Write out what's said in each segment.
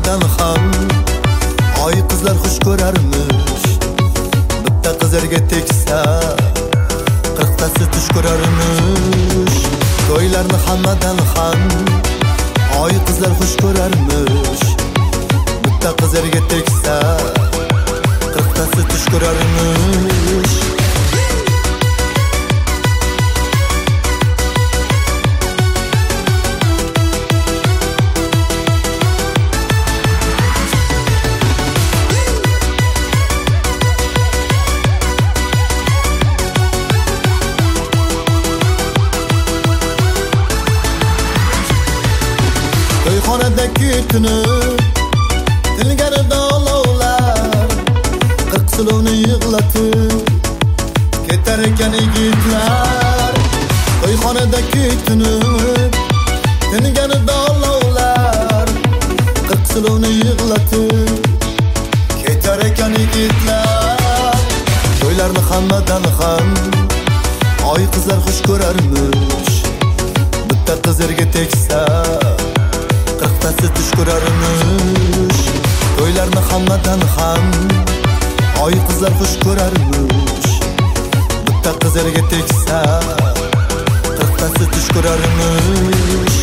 hammadan ham oy qizlar xush ko'rarmish. Bitta qizlarga teksa 40 tasi tush ko'rarmish. To'ylarni hammadan ham oy qizlar xush ko'rarmish. Bitta qizlarga teksa 40 tasi tush ko'rarmish. To'yxonada kutinib tilgarida olovlar 40 silovni yig'latib ketar ekan yigitlar. To'yxonada kutinib tilgarida olovlar 40 silovni yig'latib ketar ekan yigitlar. To'ylarni hammadan ham oy qizlar xush ko'rarmish. Bitta qizlarga teksa 40 tasi tush ko'rarmish. To'ylarni hammadan ham oy qizlar xush ko'rarmish. Bitta qizlarga teksa 40 tasi tush ko'rarmish.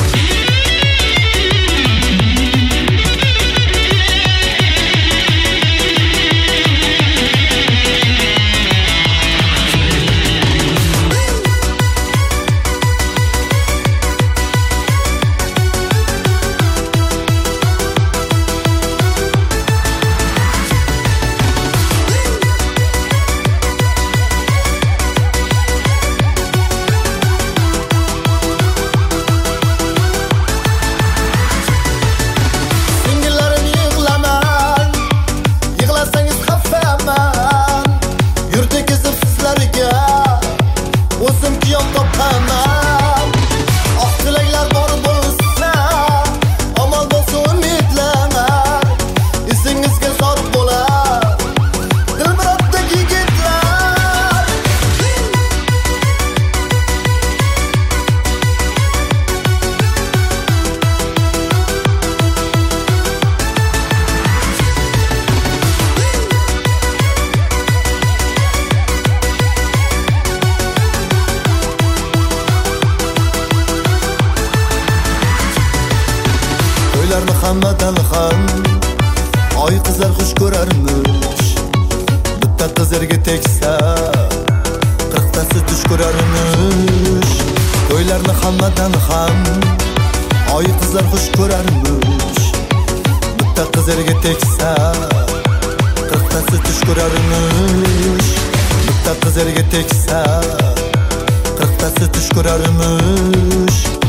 To'ylarni hammadan ham oy qizlar xush ko'rarmish. Bitta qizlarga teksa 40 tasi tush ko'rarmish. To'ylarni hammadan ham oy qizlar xush ko'rarmish. Bitta qizlarga teksa 40 tasi tush ko'rarmish. Bitta qizlarga teksa 40 tasi tush ko'rarmish.